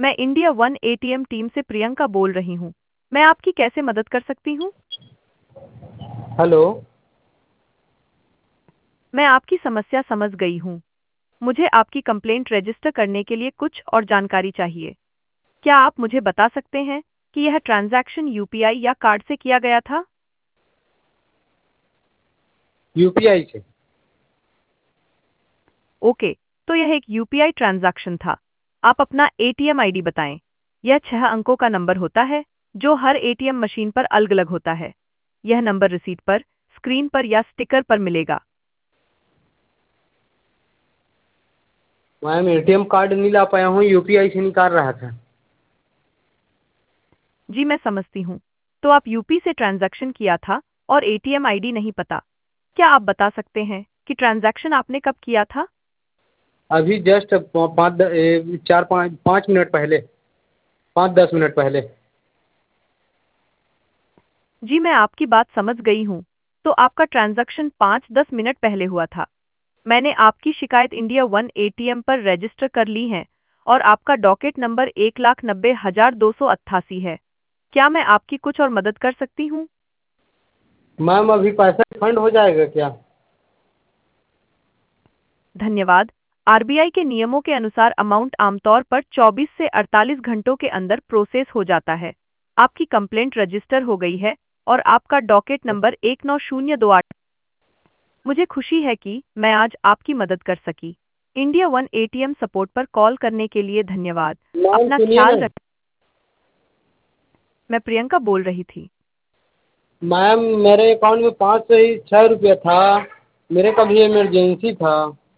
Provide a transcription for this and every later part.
मैं India One ATM team से प्रियंका बोल रही हूँ। मैं आपकी कैसे मदद कर सकती हूँ? हेलो। मैं आपकी समस्या समझ गई हूँ। मुझे आपकी कंप्लेंट रजिस्टर करने के लिए कुछ और जानकारी चाहिए। क्या आप मुझे बता सकते हैं कि यह ट्रांजैक्शन यूपीआई या कार्ड से किया गया था? यूपीआई से। ओके, तो यह एक यूपीआई ट्रांजैक्शन था। आप अपना एटीएम आईडी बताएं। यह 6 अंकों का नंबर होता है जो हर एटीएम मशीन पर अलग-अलग होता है। यह नंबर रिसीट पर, स्क्रीन पर या स्टिकर पर मिलेगा। मैम एटीएम कार्ड नहीं ला पाया हूँ, यूपीआई से निकाल रहा था। जी मैं समझती हूँ। तो आप यूपी से ट्रांजैक्शन किया था और एटीएम आईडी नहीं पता। क्या आप बता सकते हैं कि ट्रांजैक्शन आपने कब किया था? अभी जस्ट 5 मिनट पहले, 5-10 मिनट पहले। जी मैं आपकी बात समझ गई हूँ। तो आपका ट्रांजैक्शन 5-10 मिनट पहले हुआ था। मैंने आपकी शिकायत इंडिया वन एटीएम पर रजिस्टर कर ली है और आपका डॉकेट नंबर 1,90,288 है। क्या मैं आपकी कुछ और मदद कर सकती हूँ? मैम अभी पैसा रिफंड हो जाएगा क्या? धन्यवाद। आरबीआई के नियमों के अनुसार अमाउंट आमतौर पर 24 से 48 घंटों के अंदर प्रोसेस हो जाता है। आपकी कंप्लेंट रजिस्टर हो गई है और आपका डॉकेट नंबर 19028। मुझे खुशी है कि मैं आज आपकी मदद कर सकी। इंडिया वन एटीएम सपोर्ट पर कॉल करने के लिए धन्यवाद। मैम अपना सुनिए ख्याल ना। रख। मैं प्रियंका बोल रही थी। मैम मेरे अकाउंट में 506 रुपया था। मेरे का भी इमरजेंसी था।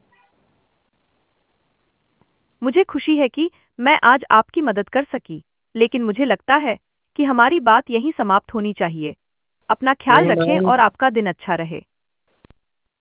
मुझे खुशी है कि मैं आज आपकी मदद कर सकी, लेकिन मुझे लगता है कि हमारी बात यहीं समाप्त होनी चाहिए। अपना ख्याल नहीं रखें मैम। और आपका दिन अच्छा रहे।